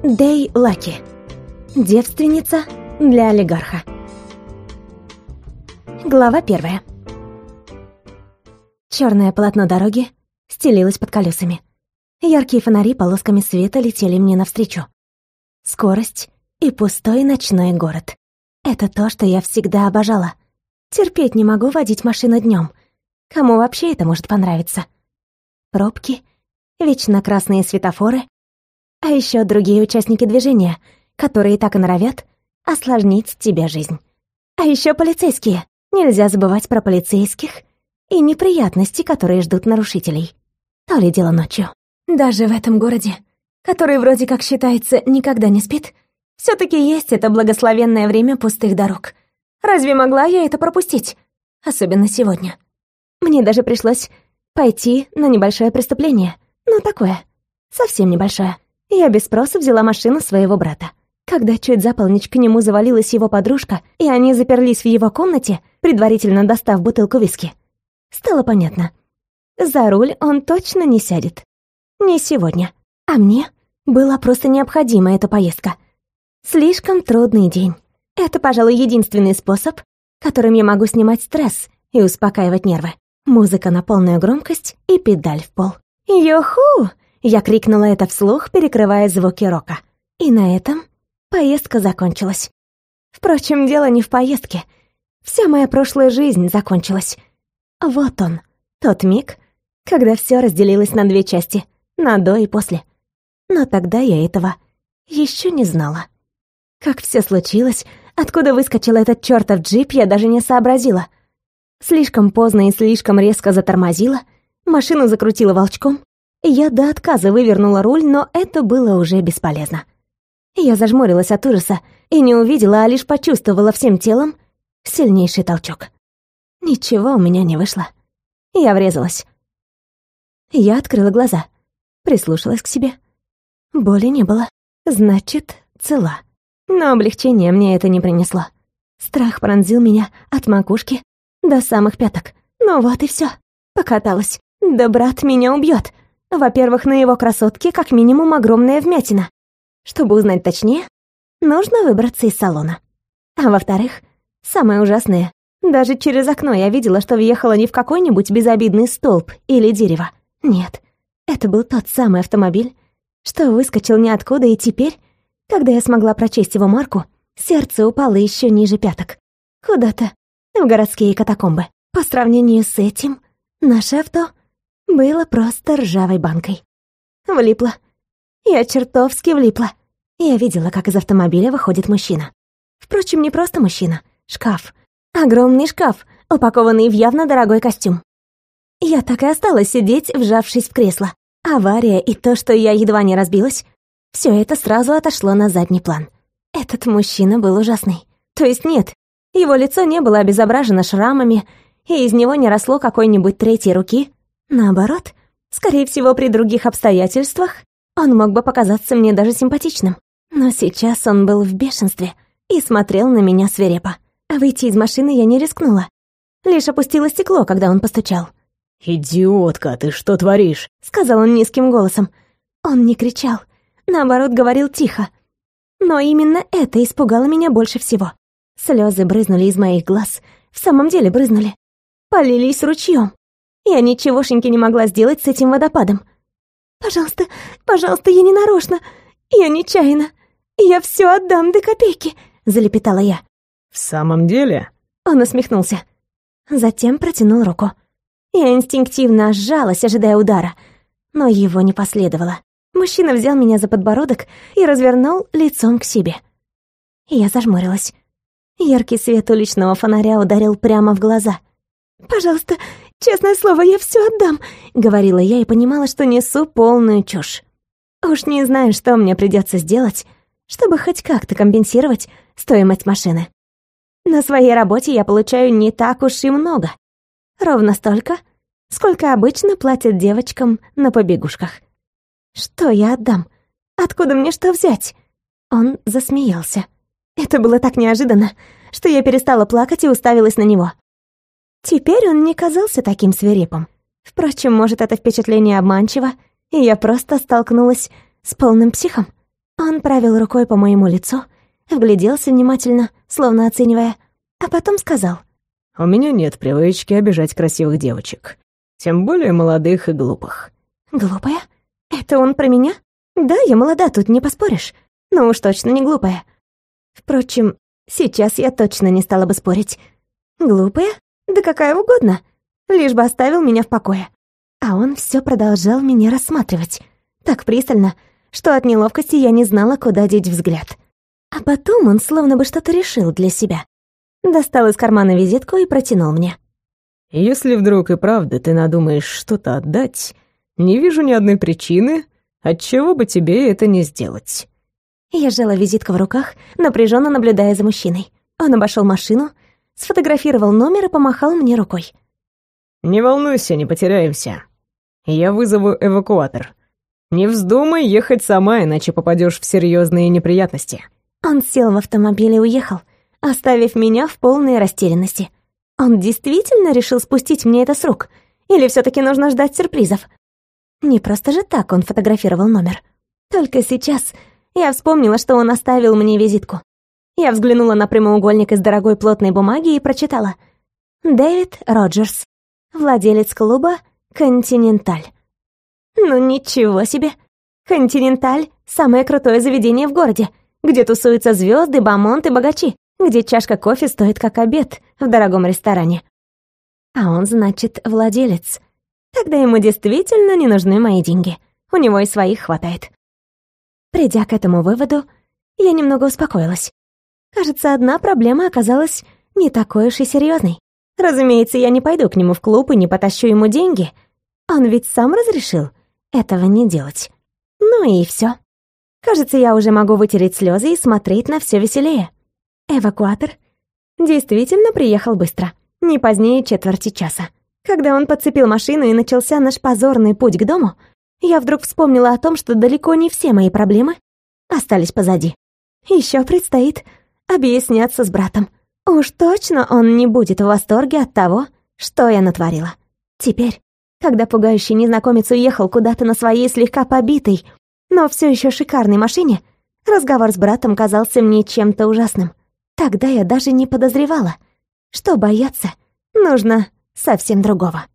Дэй Лаки. Девственница для олигарха. Глава 1. Черное полотно дороги стелилось под колесами. Яркие фонари полосками света летели мне навстречу. Скорость и пустой ночной город. Это то, что я всегда обожала. Терпеть не могу водить машину днем. Кому вообще это может понравиться? Пробки, вечно красные светофоры, а еще другие участники движения, которые так и норовят осложнить тебе жизнь. А еще полицейские. Нельзя забывать про полицейских и неприятности, которые ждут нарушителей. То ли дело ночью. Даже в этом городе, который вроде как считается никогда не спит, все-таки есть это благословенное время пустых дорог. Разве могла я это пропустить? Особенно сегодня. Мне даже пришлось пойти на небольшое преступление. Ну, такое. Совсем небольшое. Я без спроса взяла машину своего брата. Когда чуть за полночь к нему завалилась его подружка, и они заперлись в его комнате, предварительно достав бутылку виски, стало понятно. За руль он точно не сядет. Не сегодня. А мне была просто необходима эта поездка. Слишком трудный день. Это, пожалуй, единственный способ, которым я могу снимать стресс и успокаивать нервы. Музыка на полную громкость и педаль в пол. «Юху!» — я крикнула это вслух, перекрывая звуки рока. И на этом поездка закончилась. Впрочем, дело не в поездке. Вся моя прошлая жизнь закончилась. Вот он, тот миг, когда все разделилось на две части, на до и после. Но тогда я этого еще не знала. Как все случилось, откуда выскочил этот чертов джип, я даже не сообразила. Слишком поздно и слишком резко затормозила, машину закрутила волчком, и я до отказа вывернула руль, но это было уже бесполезно. Я зажмурилась от ужаса и не увидела, а лишь почувствовала всем телом сильнейший толчок. Ничего у меня не вышло. Я врезалась. Я открыла глаза, прислушалась к себе. Боли не было, значит, цела. Но облегчение мне это не принесло. Страх пронзил меня от макушки до самых пяток. Ну вот и все. Покаталась. Да брат меня убьет. Во-первых, на его красотке как минимум огромная вмятина. Чтобы узнать точнее, нужно выбраться из салона. А во-вторых, самое ужасное, даже через окно я видела, что въехала не в какой-нибудь безобидный столб или дерево. Нет, это был тот самый автомобиль, что выскочил ниоткуда, и теперь, когда я смогла прочесть его марку, сердце упало еще ниже пяток. Куда-то в городские катакомбы. По сравнению с этим, наше авто было просто ржавой банкой. Влипла. Я чертовски влипла. Я видела, как из автомобиля выходит мужчина. Впрочем, не просто мужчина. Шкаф. Огромный шкаф, упакованный в явно дорогой костюм. Я так и осталась сидеть, вжавшись в кресло. Авария и то, что я едва не разбилась, все это сразу отошло на задний план. Этот мужчина был ужасный. То есть нет, его лицо не было обезображено шрамами, и из него не росло какой-нибудь третьей руки. Наоборот, скорее всего, при других обстоятельствах он мог бы показаться мне даже симпатичным. Но сейчас он был в бешенстве и смотрел на меня свирепо. А выйти из машины я не рискнула. Лишь опустила стекло, когда он постучал. «Идиотка, ты что творишь?» — сказал он низким голосом. Он не кричал, наоборот, говорил тихо. Но именно это испугало меня больше всего. Слезы брызнули из моих глаз. В самом деле брызнули. Полились ручьем. Я ничегошеньки не могла сделать с этим водопадом. «Пожалуйста, пожалуйста, я не нарочно. Я нечаянно. Я все отдам до копейки», — залепетала я. «В самом деле?» Он усмехнулся. Затем протянул руку. Я инстинктивно сжалась, ожидая удара, но его не последовало. Мужчина взял меня за подбородок и развернул лицом к себе. Я зажмурилась. Яркий свет уличного фонаря ударил прямо в глаза. «Пожалуйста, честное слово, я все отдам», — говорила я и понимала, что несу полную чушь. Уж не знаю, что мне придется сделать, чтобы хоть как-то компенсировать стоимость машины. На своей работе я получаю не так уж и много. Ровно столько, сколько обычно платят девочкам на побегушках. Что я отдам? Откуда мне что взять? Он засмеялся. Это было так неожиданно, что я перестала плакать и уставилась на него. Теперь он не казался таким свирепым. Впрочем, может, это впечатление обманчиво, и я просто столкнулась с полным психом. Он провел рукой по моему лицу, вгляделся внимательно, словно оценивая, а потом сказал: «У меня нет привычки обижать красивых девочек, тем более молодых и глупых». «Глупая? Это он про меня? Да, я молода, тут не поспоришь, но уж точно не глупая. Впрочем, сейчас я точно не стала бы спорить. Глупая? Да какая угодно, лишь бы оставил меня в покое». А он все продолжал меня рассматривать, так пристально, что от неловкости я не знала, куда деть взгляд. А потом он словно бы что-то решил для себя. Достал из кармана визитку и протянул мне. «Если вдруг и правда ты надумаешь что-то отдать, не вижу ни одной причины, отчего бы тебе это не сделать». Я сжала визитку в руках, напряженно наблюдая за мужчиной. Он обошел машину, сфотографировал номер и помахал мне рукой. «Не волнуйся, не потеряемся. Я вызову эвакуатор. Не вздумай ехать сама, иначе попадешь в серьезные неприятности». Он сел в автомобиль и уехал, оставив меня в полной растерянности. Он действительно решил спустить мне это с рук? Или все-таки нужно ждать сюрпризов? Не просто же так он фотографировал номер. Только сейчас я вспомнила, что он оставил мне визитку. Я взглянула на прямоугольник из дорогой плотной бумаги и прочитала: «Дэвид Роджерс, владелец клуба «Континенталь». Ну ничего себе! «Континенталь» — самое крутое заведение в городе, где тусуются звезды, бомонд и богачи, где чашка кофе стоит как обед в дорогом ресторане. А он, значит, владелец. Тогда ему действительно не нужны мои деньги. У него и своих хватает. Придя к этому выводу, я немного успокоилась. Кажется, одна проблема оказалась не такой уж и серьезной. Разумеется, я не пойду к нему в клуб и не потащу ему деньги. Он ведь сам разрешил этого не делать. Ну и все. Кажется, я уже могу вытереть слезы и смотреть на все веселее. Эвакуатор действительно приехал быстро, не позднее четверти часа. Когда он подцепил машину и начался наш позорный путь к дому, я вдруг вспомнила о том, что далеко не все мои проблемы остались позади. Еще предстоит объясняться с братом. Уж точно он не будет в восторге от того, что я натворила. Теперь, когда пугающий незнакомец уехал куда-то на своей слегка побитой, но все еще шикарной машине, разговор с братом казался мне чем-то ужасным. Тогда я даже не подозревала, что бояться нужно совсем другого.